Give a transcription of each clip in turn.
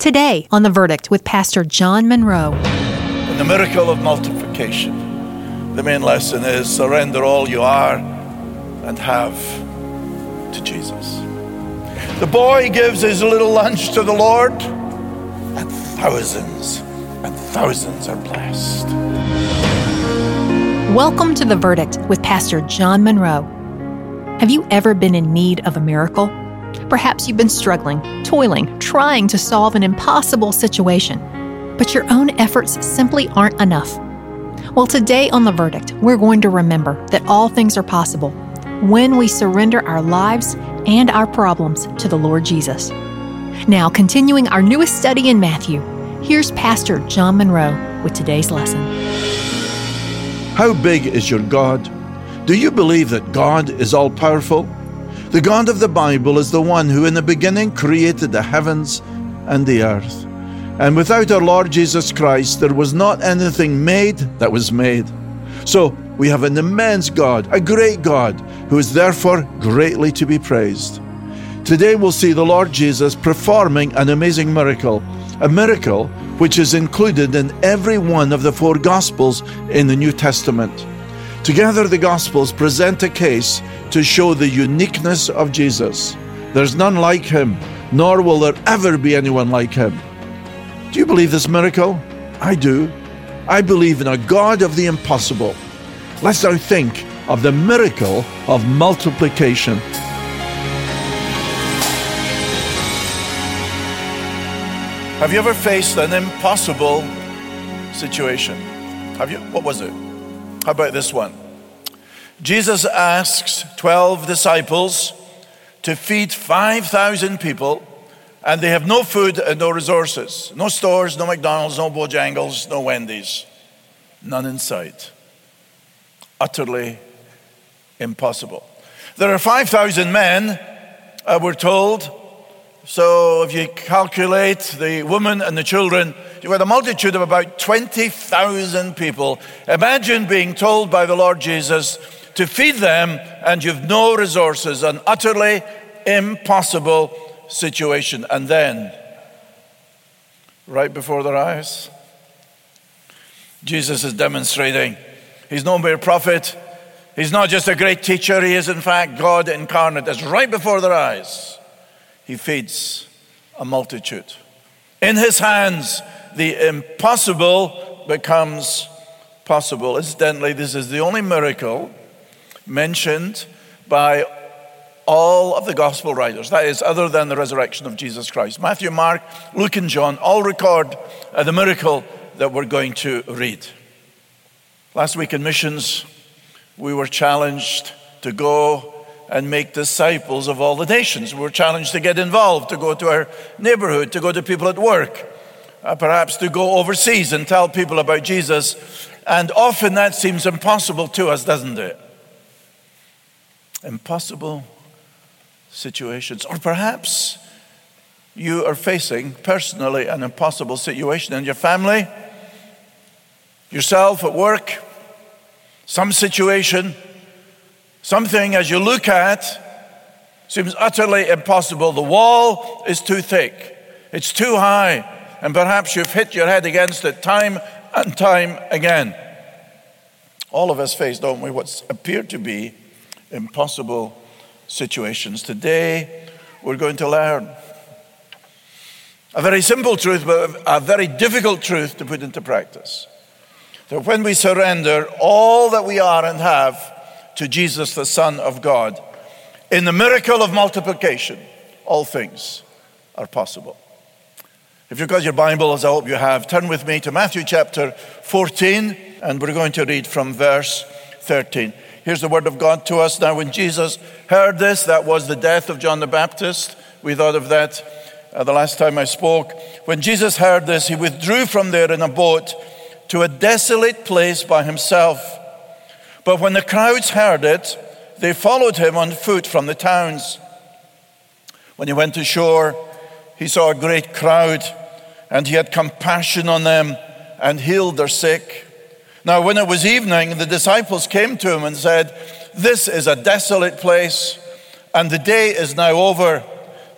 Today on The Verdict with Pastor John Monroe. In the miracle of multiplication, the main lesson is surrender all you are and have to Jesus. The boy gives his little lunch to the Lord, and thousands are blessed. Welcome to The Verdict with Pastor John Monroe. Have you ever been in need of a miracle? Perhaps you've been struggling, toiling, trying to solve an impossible situation, but your own efforts simply aren't enough. Well, today on The Verdict, we're going to remember that all things are possible when we surrender our lives and our problems to the Lord Jesus. Now, continuing our newest study in Matthew, here's Pastor John Monroe with today's lesson. How big is your God? Do you believe that God is all-powerful? The God of the Bible is the one who in the beginning created the heavens and the earth. And without our Lord Jesus Christ, there was not anything made that was made. So we have an immense God, a great God, who is therefore greatly to be praised. Today we'll see the Lord Jesus performing an amazing miracle, a miracle which is included in every one of the four Gospels in the New Testament. Together, the Gospels present a case to show the uniqueness of Jesus. There's none like him, nor will there ever be anyone like him. Do you believe this miracle? I do. I believe in a God of the impossible. Let's now think of the miracle of multiplication. Have you ever faced an impossible situation? Have you? What was it? How about this one? Jesus asks 12 disciples to feed 5,000 people, and they have no food and no resources. No stores, no McDonald's, no Bojangles, no Wendy's. None in sight. Utterly impossible. There are 5,000 men, we're told. So if you calculate the women and the children, you've got a multitude of about 20,000 people. Imagine being told by the Lord Jesus to feed them and you've no resources, an utterly impossible situation. And then, right before their eyes, Jesus is demonstrating he's no mere prophet. He's not just a great teacher. He is in fact God incarnate. It's right before their eyes. He feeds a multitude. In his hands, the impossible becomes possible. Incidentally, this is the only miracle mentioned by all of the gospel writers. That is, other than the resurrection of Jesus Christ. Matthew, Mark, Luke, and John all record the miracle that we're going to read. Last week in missions, we were challenged to go and make disciples of all the nations. We were challenged to get involved, to go to our neighborhood, to go to people at work, perhaps to go overseas and tell people about Jesus. And often that seems impossible to us, doesn't it? Impossible situations. Or perhaps you are facing personally an impossible situation in your family, yourself at work, some situation. Something, as you look at, seems utterly impossible. The wall is too thick. It's too high. And perhaps you've hit your head against it time and time again. All of us face, don't we, what appear to be impossible situations. Today, we're going to learn a very simple truth, but a very difficult truth to put into practice. That when we surrender all that we are and have to Jesus, the Son of God, in the miracle of multiplication, all things are possible. If you've got your Bible, as I hope you have, turn with me to Matthew chapter 14, and we're going to read from verse 13. Here's the word of God to us. Now, when Jesus heard this, that was the death of John the Baptist. We thought of that the last time I spoke. When Jesus heard this, he withdrew from there in a boat to a desolate place by himself. But when the crowds heard it, they followed him on foot from the towns. When he went ashore, he saw a great crowd, and he had compassion on them and healed their sick. Now, when it was evening, the disciples came to him and said, "This is a desolate place, and the day is now over.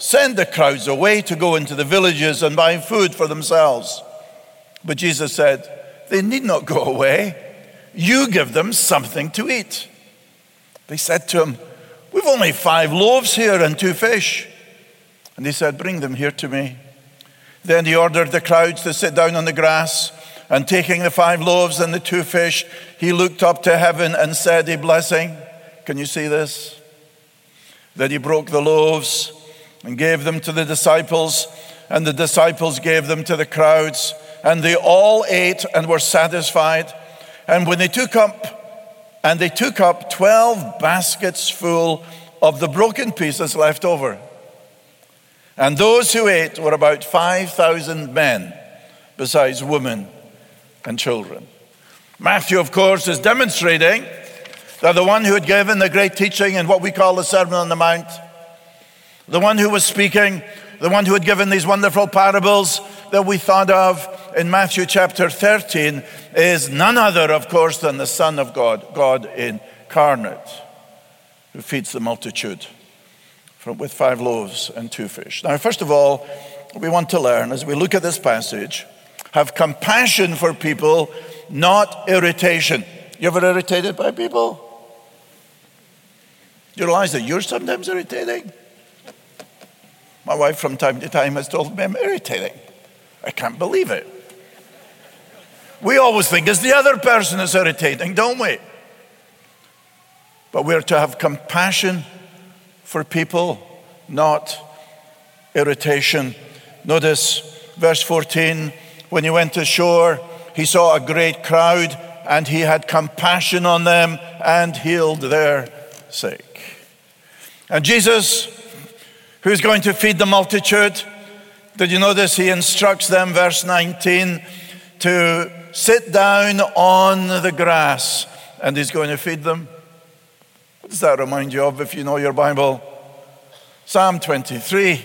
send the crowds away to go into the villages and buy food for themselves. But Jesus said, they need not go away. You give them something to eat. They said to him, we've only 5 loaves here and 2 fish. And he said, bring them here to me. Then he ordered the crowds to sit down on the grass, and taking the 5 loaves and the 2 fish, he looked up to heaven and said a blessing. Can you see this? Then he broke the loaves and gave them to the disciples, and the disciples gave them to the crowds, and they all ate and were satisfied. And when they took up 12 baskets full of the broken pieces left over. And those who ate were about 5,000 men, besides women and children. Matthew, of course, is demonstrating that the one who had given the great teaching in what we call the Sermon on the Mount, the one who was speaking, the one who had given these wonderful parables that we thought of in Matthew chapter 13, is none other, of course, than the Son of God, God incarnate, who feeds the multitude with 5 loaves and 2 fish. Now, first of all, we want to learn, as we look at this passage, have compassion for people, not irritation. You ever irritated by people? You realize that you're sometimes irritating? My wife from time to time has told me I'm irritating. I can't believe it. We always think it's the other person is irritating, don't we? But we're to have compassion for people, not irritation. Notice verse 14, when he went ashore, he saw a great crowd, and he had compassion on them and healed their sick. And Jesus, who's going to feed the multitude, did you notice he instructs them, verse 19, to sit down on the grass, and he's going to feed them? What does that remind you of if you know your Bible? Psalm 23.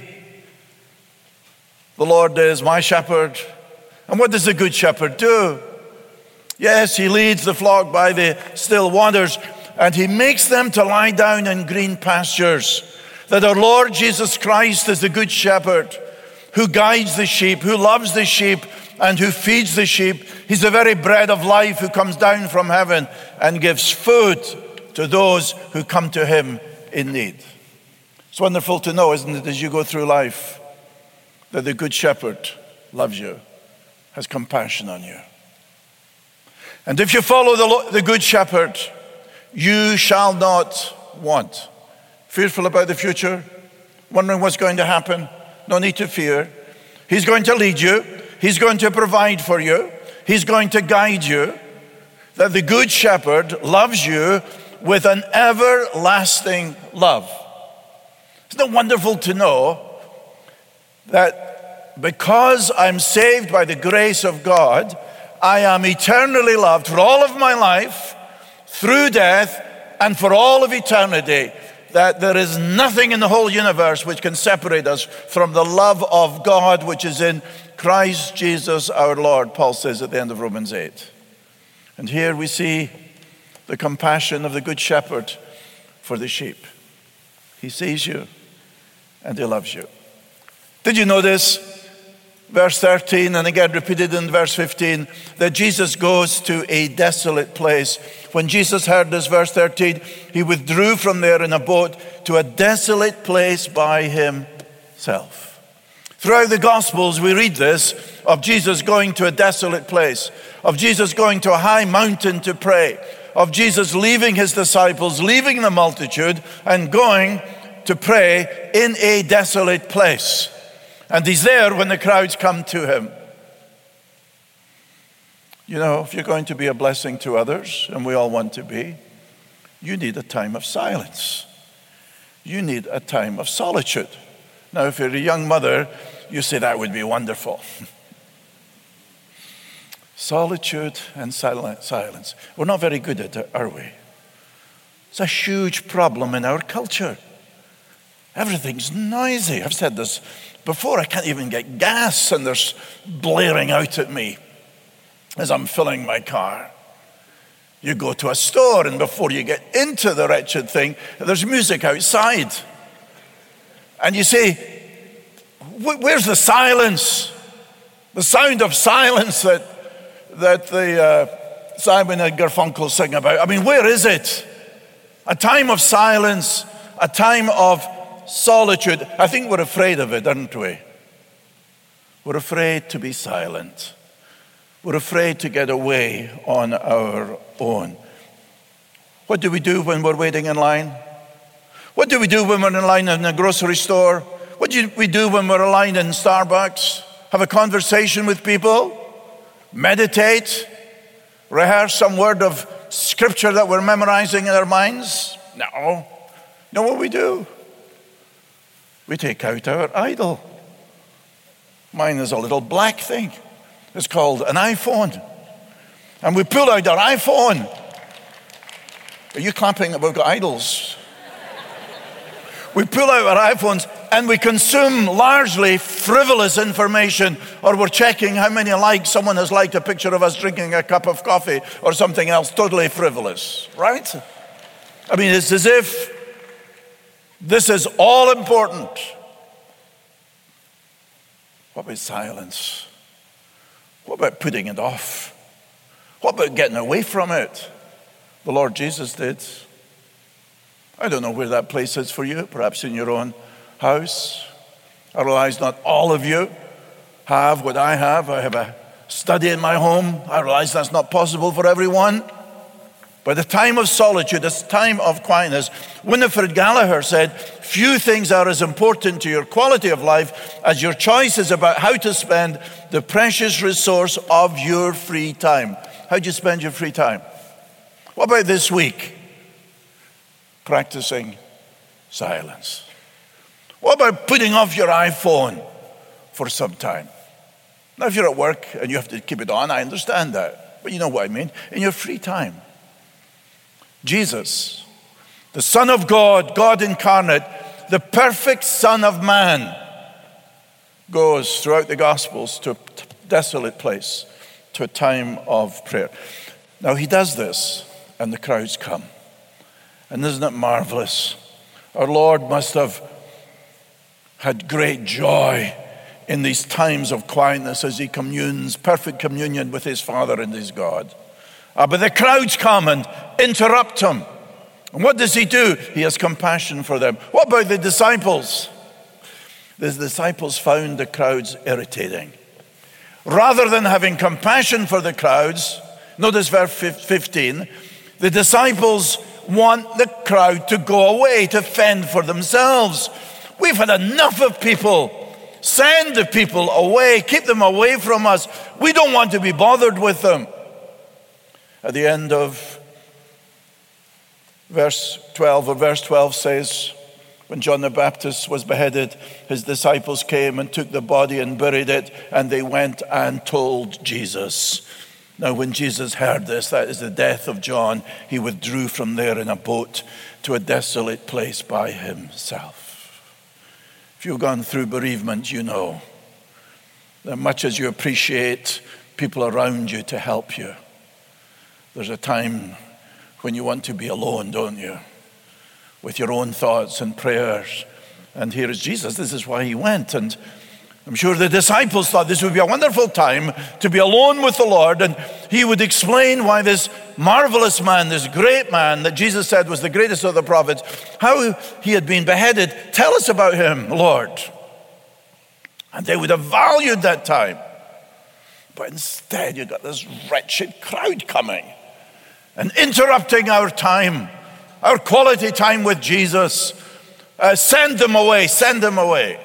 The Lord is my shepherd. And what does the good shepherd do? Yes, he leads the flock by the still waters, and he makes them to lie down in green pastures. That our Lord Jesus Christ is the good shepherd who guides the sheep, who loves the sheep, and who feeds the sheep. He's the very bread of life who comes down from heaven and gives food to those who come to him in need. It's wonderful to know, isn't it, as you go through life, that the good shepherd loves you, has compassion on you. And if you follow the good shepherd, you shall not want. Fearful about the future, wondering what's going to happen, no need to fear. He's going to lead you. He's going to provide for you. He's going to guide you. That the good shepherd loves you with an everlasting love. Isn't it wonderful to know that because I'm saved by the grace of God, I am eternally loved for all of my life, through death, and for all of eternity. That there is nothing in the whole universe which can separate us from the love of God which is in Christ Jesus our Lord, Paul says at the end of Romans 8. And here we see the compassion of the good shepherd for the sheep. He sees you and he loves you. Did you notice, verse 13, and again repeated in verse 15, that Jesus goes to a desolate place. When Jesus heard this, verse 13, he withdrew from there in a boat to a desolate place by himself. Throughout the Gospels, we read this, of Jesus going to a desolate place, of Jesus going to a high mountain to pray, of Jesus leaving his disciples, leaving the multitude, and going to pray in a desolate place. And he's there when the crowds come to him. You know, if you're going to be a blessing to others, and we all want to be, you need a time of silence. You need a time of solitude. Now, if you're a young mother, you say that would be wonderful. Solitude and silence. We're not very good at it, are we? It's a huge problem in our culture. Everything's noisy. I've said this before. I can't even get gas, and there's blaring out at me as I'm filling my car. You go to a store, and before you get into the wretched thing, there's music outside. And you say, Where's the silence? The sound of silence that the Simon and Garfunkel sing about. I mean, where is it? A time of silence, a time of solitude. I think we're afraid of it, aren't we? We're afraid to be silent. We're afraid to get away on our own. What do we do when we're waiting in line? What do we do when we're in line in a grocery store? What do we do when we're in line in Starbucks? Have a conversation with people? Meditate? Rehearse some word of scripture that we're memorizing in our minds? No. You know what we do? We take out our idol. Mine is a little black thing. It's called an iPhone. And we pull out our iPhone. Are you clapping that we've got idols? We pull out our iPhones and we consume largely frivolous information, or we're checking how many likes someone has liked a picture of us drinking a cup of coffee or something else totally frivolous, right? I mean, it's as if this is all important. What about silence? What about putting it off? What about getting away from it? The Lord Jesus did. I don't know where that place is for you, perhaps in your own house. I realize not all of you have what I have. I have a study in my home. I realize that's not possible for everyone. But the time of solitude, this time of quietness, Winifred Gallagher said, few things are as important to your quality of life as your choices about how to spend the precious resource of your free time. How do you spend your free time? What about this week? Practicing silence. What about putting off your iPhone for some time? Now, if you're at work and you have to keep it on, I understand that. But you know what I mean. In your free time. Jesus, the Son of God, God incarnate, the perfect Son of Man, goes throughout the Gospels to a desolate place, to a time of prayer. Now, he does this, and the crowds come. And isn't it marvelous? Our Lord must have had great joy in these times of quietness as he communes, perfect communion with his Father and his God. But the crowds come and interrupt him. And what does he do? He has compassion for them. What about the disciples? The disciples found the crowds irritating. Rather than having compassion for the crowds, notice verse 15, the disciples want the crowd to go away, to fend for themselves. We've had enough of people. Send the people away. Keep them away from us. We don't want to be bothered with them. At the end of verse 12 says, when John the Baptist was beheaded, his disciples came and took the body and buried it, and they went and told Jesus. Now, when Jesus heard this, that is the death of John, he withdrew from there in a boat to a desolate place by himself. If you've gone through bereavement, you know that much as you appreciate people around you to help you, there's a time when you want to be alone, don't you? With your own thoughts and prayers. And here is Jesus. This is why he went. And I'm sure the disciples thought this would be a wonderful time to be alone with the Lord, and he would explain why this marvelous man, this great man that Jesus said was the greatest of the prophets, how he had been beheaded. Tell us about him, Lord. And they would have valued that time. But instead, you got this wretched crowd coming and interrupting our time, our quality time with Jesus. Send them away, send them away.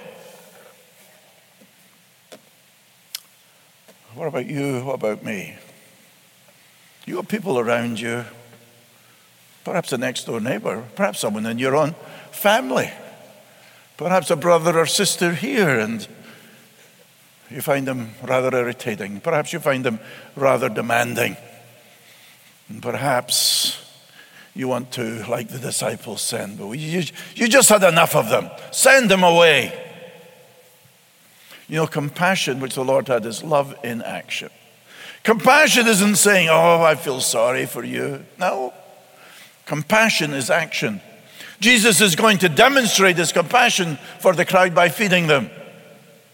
What about you? What about me? You have people around you, perhaps a next door neighbor, perhaps someone in your own family, perhaps a brother or sister here, and you find them rather irritating. Perhaps you find them rather demanding. And perhaps you want to, like the disciples, send, but you just had enough of them. Send them away. You know, compassion, which the Lord had, is love in action. Compassion isn't saying, oh, I feel sorry for you. No. Compassion is action. Jesus is going to demonstrate his compassion for the crowd by feeding them.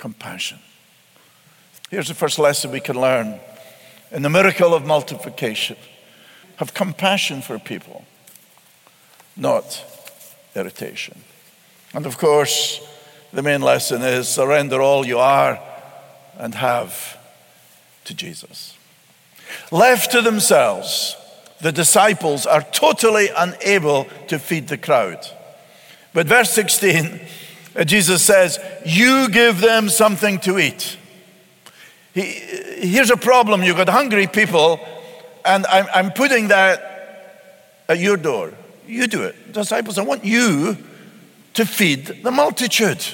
compassion. Here's the first lesson we can learn in the miracle of multiplication. Have compassion for people, not irritation. And of course, the main lesson is surrender all you are and have to Jesus. Left to themselves, the disciples are totally unable to feed the crowd. But verse 16, Jesus says, you give them something to eat. Here's a problem. You've got hungry people, and I'm putting that at your door. You do it. Disciples, I want you to feed the multitude.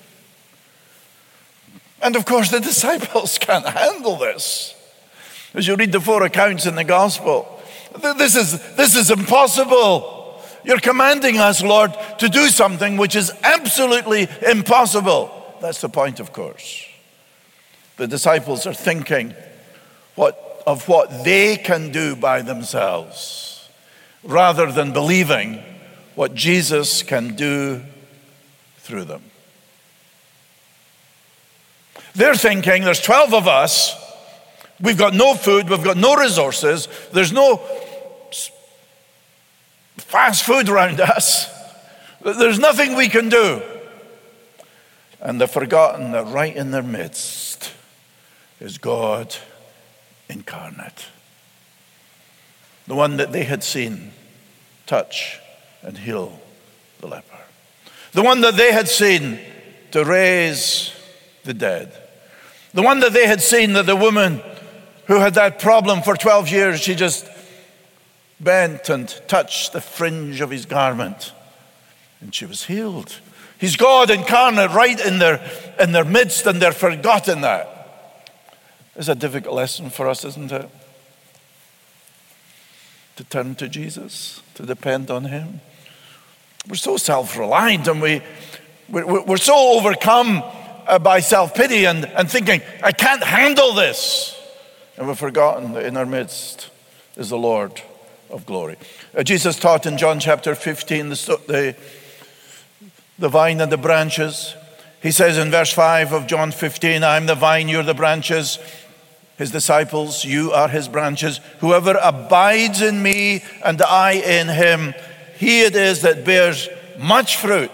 And of course, the disciples can't handle this. As you read the 4 accounts in the gospel, this is impossible. You're commanding us, Lord, to do something which is absolutely impossible. That's the point, of course. The disciples are thinking of what they can do by themselves, rather than believing what Jesus can do through them. They're thinking, there's 12 of us, we've got no food, we've got no resources, there's no fast food around us, there's nothing we can do. And they've forgotten that right in their midst is God incarnate. The one that they had seen touch and heal the leper. The one that they had seen to raise the dead. The one that they had seen, that the woman who had that problem for 12 years, she just bent and touched the fringe of his garment and she was healed. He's God incarnate right in their midst, and they're forgotten that. It's a difficult lesson for us, isn't it? To turn to Jesus, to depend on him. We're so self-reliant, and we're so overcome by self-pity and thinking, I can't handle this. And we've forgotten that in our midst is the Lord of glory. Jesus taught in John chapter 15, the vine and the branches. He says in verse 5 of John 15, I am the vine, you're the branches. His disciples, you are his branches. Whoever abides in me and I in him, he it is that bears much fruit.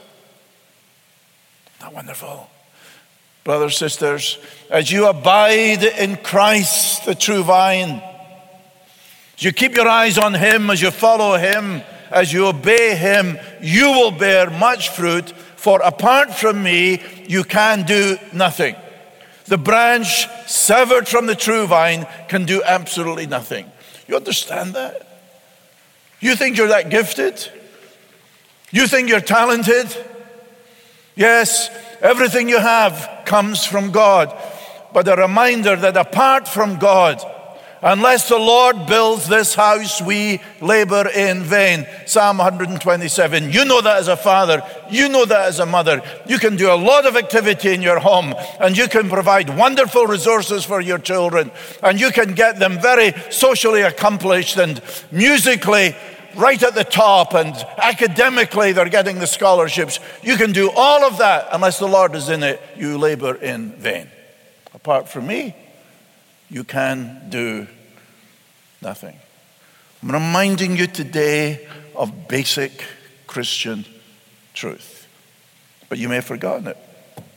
Isn't that wonderful? Brothers, sisters, as you abide in Christ, the true vine, as you keep your eyes on him, as you follow him, as you obey him, you will bear much fruit, for apart from me, you can do nothing. The branch severed from the true vine can do absolutely nothing. You understand that? You think you're that gifted? You think you're talented? Yes, everything you have comes from God. But a reminder that apart from God, unless the Lord builds this house, we labor in vain. Psalm 127. You know that as a father. You know that as a mother. You can do a lot of activity in your home, and you can provide wonderful resources for your children, and you can get them very socially accomplished and musically right at the top, and academically they're getting the scholarships. You can do all of that. Unless the Lord is in it, you labor in vain. Apart from me, you can do nothing. I'm reminding you today of basic Christian truth, but you may have forgotten it.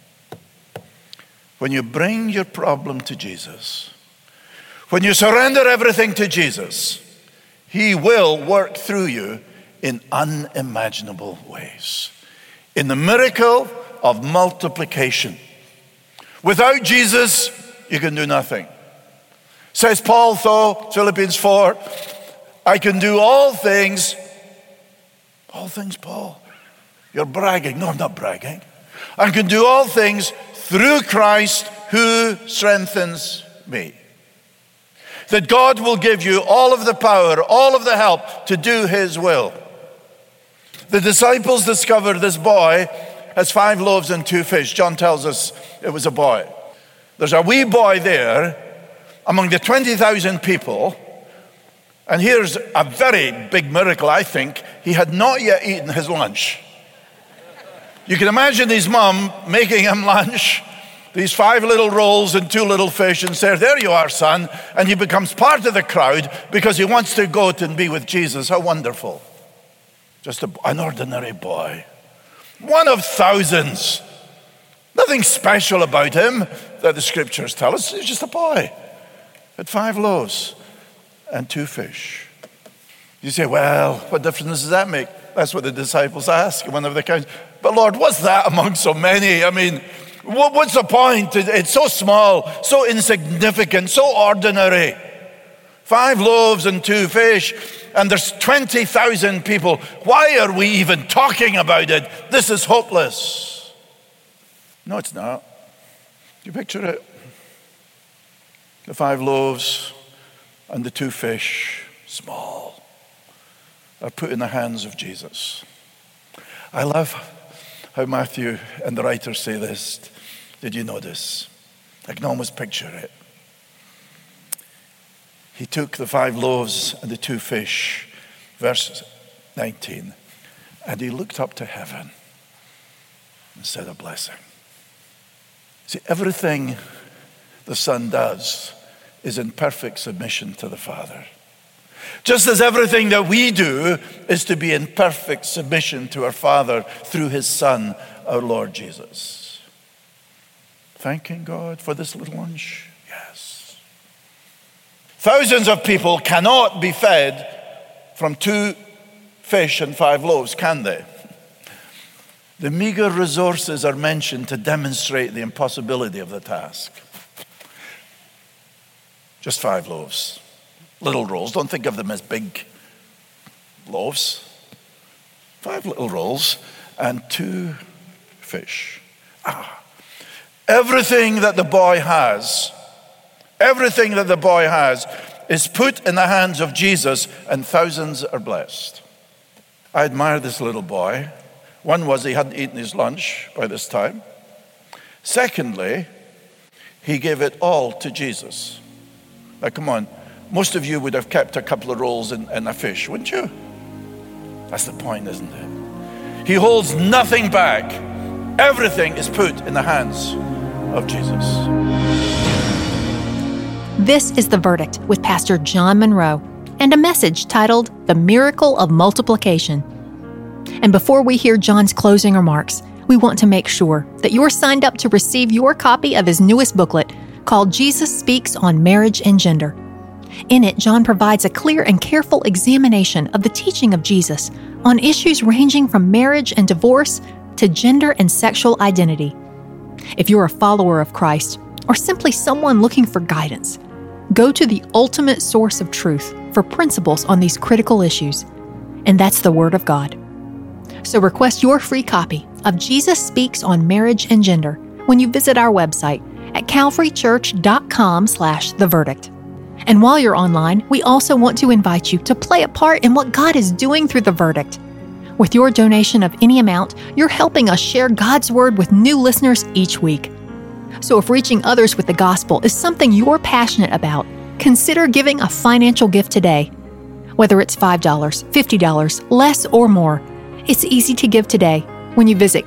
When you bring your problem to Jesus, when you surrender everything to Jesus, he will work through you in unimaginable ways. In the miracle of multiplication. Without Jesus, you can do nothing. Says Paul, though, Philippians 4, I can do all things, Paul. You're bragging. No, I'm not bragging. I can do all things through Christ who strengthens me. That God will give you all of the power, all of the help to do his will. The disciples discovered this boy has 5 loaves and 2 fish. John tells us it was a boy. There's a wee boy there among the 20,000 people. And here's a very big miracle, I think. He had not yet eaten his lunch. You can imagine his mom making him lunch, these 5 little rolls and 2 little fish and says, there you are, son. And he becomes part of the crowd because he wants to go and be with Jesus. How wonderful. Just an ordinary boy. One of thousands. Nothing special about him that the scriptures tell us. He's just a boy. Had 5 loaves and 2 fish. You say, well, what difference does that make? That's what the disciples ask in one of the accounts. But Lord, what's that among so many? I mean, what's the point? It's so small, so insignificant, so ordinary. 5 loaves and 2 fish, and there's 20,000 people. Why are we even talking about it? This is hopeless. No, it's not. You picture it? The 5 loaves and the 2 fish, small, are put in the hands of Jesus. I love how Matthew and the writers say this. Did you notice? I can almost picture it. He took the 5 loaves and the 2 fish, verse 19, and he looked up to heaven and said a blessing. See, everything the Son does is in perfect submission to the Father. Just as everything that we do is to be in perfect submission to our Father through his Son, our Lord Jesus. Thanking God for this little lunch? Yes. Thousands of people cannot be fed from 2 fish and 5 loaves, can they? The meager resources are mentioned to demonstrate the impossibility of the task. Just 5 loaves. Little rolls. Don't think of them as big loaves. 5 little rolls and 2 fish. Everything that the boy has is put in the hands of Jesus, and thousands are blessed. I admire this little boy. One was he hadn't eaten his lunch by this time. Secondly, he gave it all to Jesus. Now come on. Most of you would have kept a couple of rolls and a fish, wouldn't you? That's the point, isn't it? He holds nothing back. Everything is put in the hands of Jesus. This is The Verdict with Pastor John Monroe and a message titled The Miracle of Multiplication. And before we hear John's closing remarks, we want to make sure that you're signed up to receive your copy of his newest booklet called Jesus Speaks on Marriage and Gender. In it, John provides a clear and careful examination of the teaching of Jesus on issues ranging from marriage and divorce to gender and sexual identity. If you're a follower of Christ or simply someone looking for guidance, go to the ultimate source of truth for principles on these critical issues, and that's the Word of God. So request your free copy of Jesus Speaks on Marriage and Gender when you visit our website at calvarychurch.com/theverdict. And while you're online, we also want to invite you to play a part in what God is doing through The Verdict. With your donation of any amount, you're helping us share God's Word with new listeners each week. So if reaching others with the gospel is something you're passionate about, consider giving a financial gift today. Whether it's $5, $50, less or more, it's easy to give today when you visit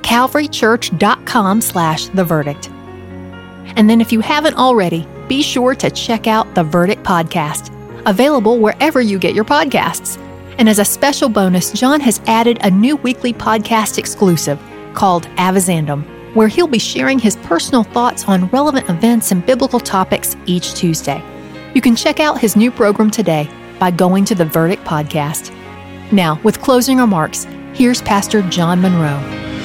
calvarychurch.com/theverdict. And then if you haven't already, be sure to check out The Verdict Podcast, available wherever you get your podcasts. And as a special bonus, John has added a new weekly podcast exclusive called Avizandum, where he'll be sharing his personal thoughts on relevant events and biblical topics each Tuesday. You can check out his new program today by going to The Verdict Podcast. Now, with closing remarks, here's Pastor John Monroe.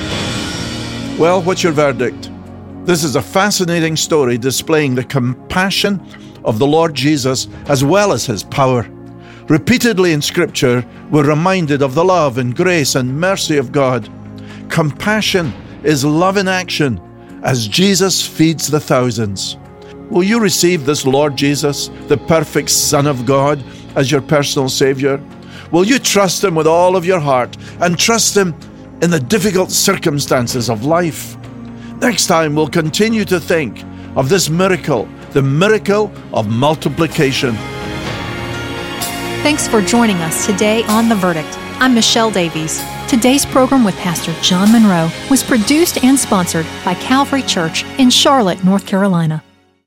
Well, what's your verdict? This is a fascinating story displaying the compassion of the Lord Jesus as well as his power. Repeatedly in Scripture, we're reminded of the love and grace and mercy of God. Compassion is love in action as Jesus feeds the thousands. Will you receive this Lord Jesus, the perfect Son of God, as your personal Savior? Will you trust him with all of your heart and trust him in the difficult circumstances of life? Next time, we'll continue to think of this miracle, the miracle of multiplication. Thanks for joining us today on The Verdict. I'm Michelle Davies. Today's program with Pastor John Monroe was produced and sponsored by Calvary Church in Charlotte, North Carolina.